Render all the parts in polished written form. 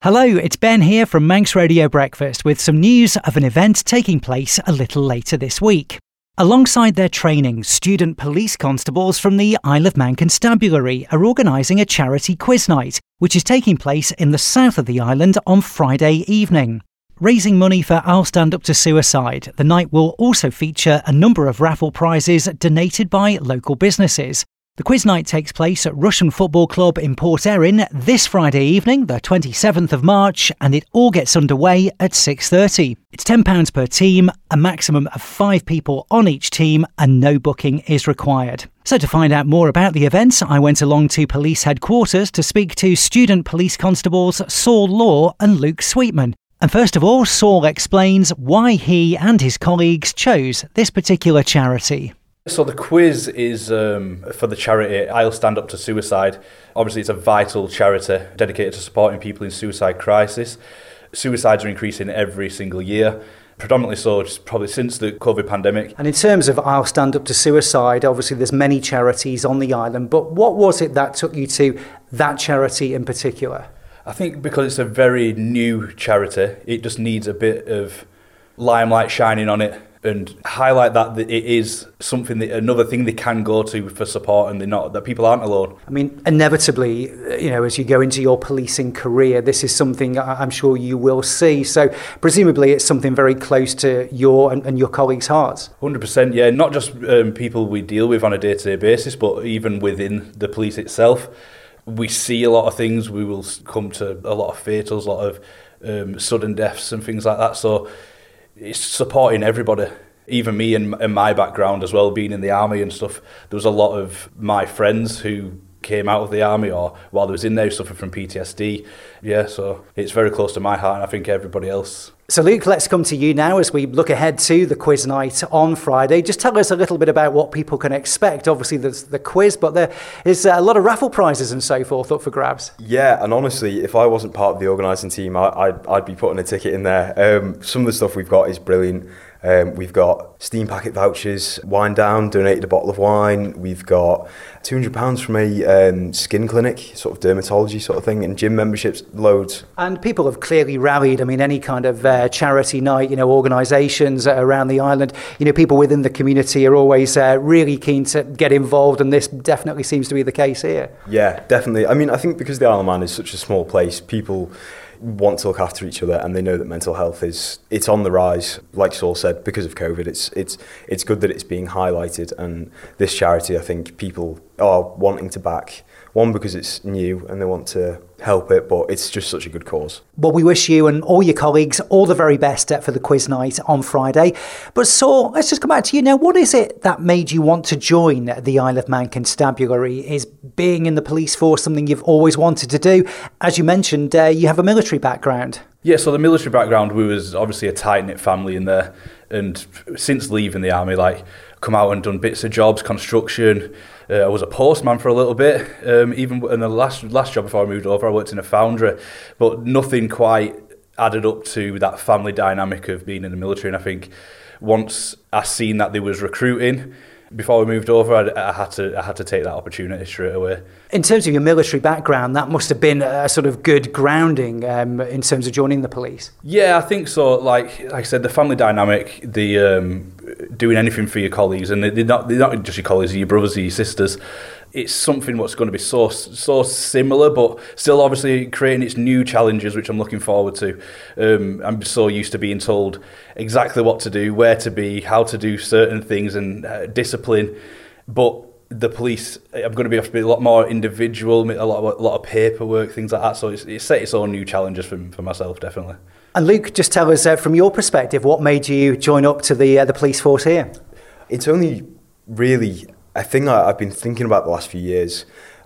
Hello, it's Ben here from Manx Radio Breakfast with some news of an event taking place a little later this week. Alongside their training, student police constables from the Isle of Man Constabulary are organising a charity quiz night, which is taking place in the south of the island on Friday evening. Raising money for I'll Stand Up to Suicide, the night will also feature a number of raffle prizes donated by local businesses. The quiz night takes place at Russian Football Club in Port Erin this Friday evening, the 27th of March, and it all gets underway at 6:30. It's £10 per team, a maximum of 5 people on each team, and no booking is required. So to find out more about the event, I went along to police headquarters to speak to student police constables Saul Law and Luke Sweetman. And first of all, Saul explains why he and his colleagues chose this particular charity. So the quiz is for the charity I'll Stand Up to Suicide. Obviously it's a vital charity dedicated to supporting people in suicide crisis. Suicides are increasing every single year, predominantly so just probably since the COVID pandemic. And in terms of I'll Stand Up to Suicide, obviously there's many charities on the island, but what was it that took you to that charity in particular? I think because it's a very new charity, it just needs a bit of limelight shining on it and highlight that it is something that another thing they can go to for support, and that people aren't alone. I mean, inevitably, as you go into your policing career, this is something I'm sure you will see. So presumably it's something very close to your and your colleagues' hearts. 100%, yeah. Not just people we deal with on a day-to-day basis, but even within the police itself. We see a lot of things. We will come to a lot of fatals, a lot of sudden deaths and things like that. So it's supporting everybody, even me and my background as well, being in the army and stuff. There was a lot of my friends who came out of the army or while they was in there suffered from PTSD. Yeah, so it's very close to my heart, and I think everybody else. So Luke, let's come to you now as we look ahead to the quiz night on Friday. Just tell us a little bit about what people can expect. Obviously there's the quiz, but there is a lot of raffle prizes and so forth up for grabs. Yeah, and honestly, if I wasn't part of the organising team, I'd be putting a ticket in there. Some of the stuff we've got is brilliant. We've got steam packet vouchers, Wine Down donated a bottle of wine. We've got £200 from a skin clinic, sort of dermatology sort of thing, and gym memberships, loads. And people have clearly rallied. I mean, any kind of charity night, organisations around the island, people within the community are always really keen to get involved, and this definitely seems to be the case here. Yeah, definitely. I mean, I think because the Isle of Man is such a small place, people want to look after each other, and they know that mental health it's on the rise. Like Saul said, because of COVID, it's good that it's being highlighted, and this charity, I think people are wanting to back. One, because it's new and they want to help it, but it's just such a good cause. Well, we wish you and all your colleagues all the very best for the quiz night on Friday. But Saul, let's just come back to you now. What is it that made you want to join the Isle of Man Constabulary? Is being in the police force something you've always wanted to do? As you mentioned, you have a military background. Yeah, so the military background, we was obviously a tight-knit family in there, and since leaving the army, come out and done bits of jobs, construction. I was a postman for a little bit. Even in the last job before I moved over, I worked in a foundry, but nothing quite added up to that family dynamic of being in the military. And I think once I seen that there was recruiting, before we moved over, I had to take that opportunity straight away. In terms of your military background, that must have been a sort of good grounding in terms of joining the police. Yeah, I think so. Like I said, the family dynamic, the doing anything for your colleagues, and they're not just your colleagues, they're your brothers, your sisters. It's something what's going to be so similar, but still obviously creating its new challenges, which I'm looking forward to. I'm so used to being told exactly what to do, where to be, how to do certain things, and discipline. But the police, I'm going to be have to be a lot more individual, a lot of paperwork, things like that. So it's set its own new challenges for myself, definitely. And Luke, just tell us from your perspective, what made you join up to the police force here? It's only really a thing I've been thinking about the last few years.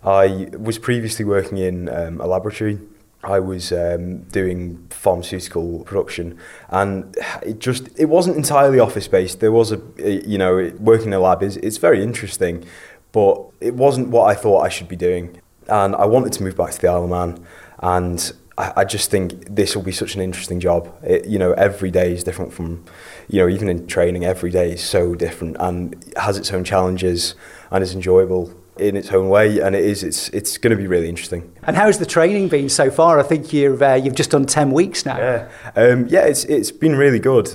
I was previously working in a laboratory. I was doing pharmaceutical production, and it wasn't entirely office based. There was working in a lab it's very interesting, but it wasn't what I thought I should be doing. And I wanted to move back to the Isle of Man, and I just think this will be such an interesting job. Every day is different from, even in training, every day is so different and has its own challenges and is enjoyable. in its own way, and it's going to be really interesting. And how's the training been so far? I think you've just done 10 weeks now. Yeah, it's been really good.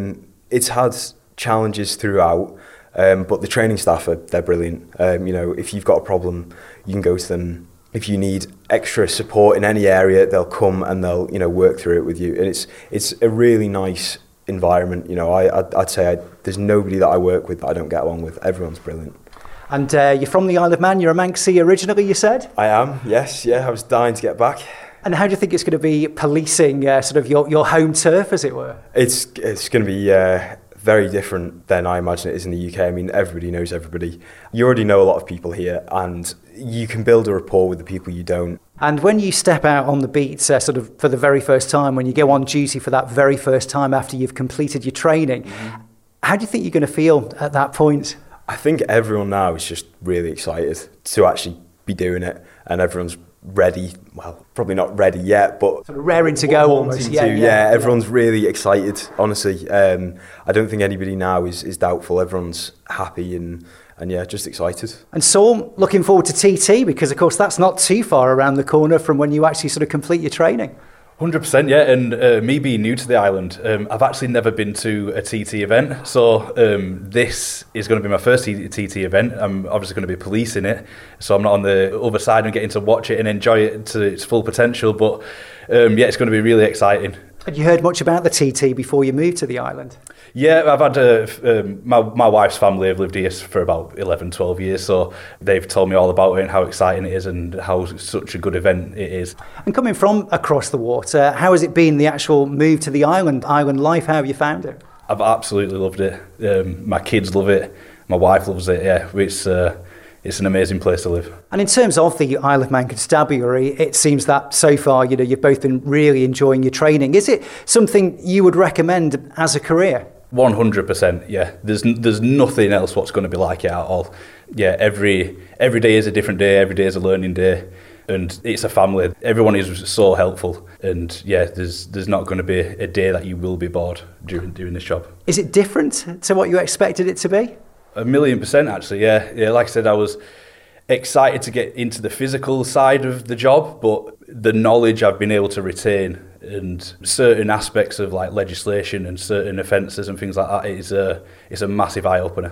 It's had challenges throughout, but the training staff they're brilliant. If you've got a problem, you can go to them. If you need extra support in any area, they'll come and they'll work through it with you. And it's a really nice environment. I'd say there's nobody that I work with that I don't get along with. Everyone's brilliant. And you're from the Isle of Man. You're a Manxie originally, you said? I am. Yes. Yeah. I was dying to get back. And how do you think it's going to be policing sort of your home turf, as it were? It's going to be very different than I imagine it is in the UK. I mean, everybody knows everybody. You already know a lot of people here, and you can build a rapport with the people you don't. And when you step out on the beat sort of for the very first time, when you go on duty for that very first time after you've completed your training, how do you think you're going to feel at that point? I think everyone now is just really excited to actually be doing it, and everyone's ready. Well, probably not ready yet, but sort of raring to go almost. Yeah, everyone's really excited, honestly. I don't think anybody now is doubtful. Everyone's happy and yeah, just excited. And so looking forward to TT, because of course that's not too far around the corner from when you actually sort of complete your training. 100%, yeah. And me being new to the island, I've actually never been to a TT event. So this is going to be my first TT event. I'm obviously going to be policing it. So I'm not on the other side and getting to watch it and enjoy it to its full potential. But yeah, it's going to be really exciting. Had you heard much about the TT before you moved to the island? Yeah, I've had my wife's family have lived here for about 11, 12 years, so they've told me all about it and how exciting it is and how such a good event it is. And coming from across the water, how has it been, the actual move to the island life? How have you found it? I've absolutely loved it. My kids love it. My wife loves it, yeah. It's an amazing place to live. And in terms of the Isle of Man Constabulary, it seems that so far, you've both been really enjoying your training. Is it something you would recommend as a career? 100%, yeah. There's nothing else what's going to be like it at all. Yeah, every day is a different day. Every day is a learning day, and it's a family. Everyone is so helpful, and yeah, there's not going to be a day that you will be bored during doing this job. Is it different to what you expected it to be? 1,000,000% actually, yeah. Like I said, I was excited to get into the physical side of the job, but the knowledge I've been able to retain and certain aspects of like legislation and certain offences and things like that is a massive eye-opener.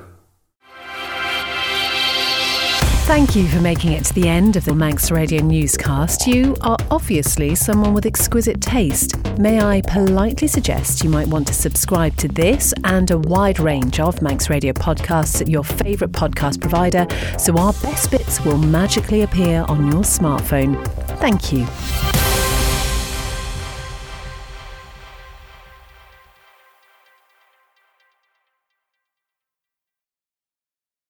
Thank you for making it to the end of the Manx Radio newscast. You are obviously someone with exquisite taste. May I politely suggest you might want to subscribe to this and a wide range of Manx Radio podcasts at your favourite podcast provider, so our best bits will magically appear on your smartphone. Thank you.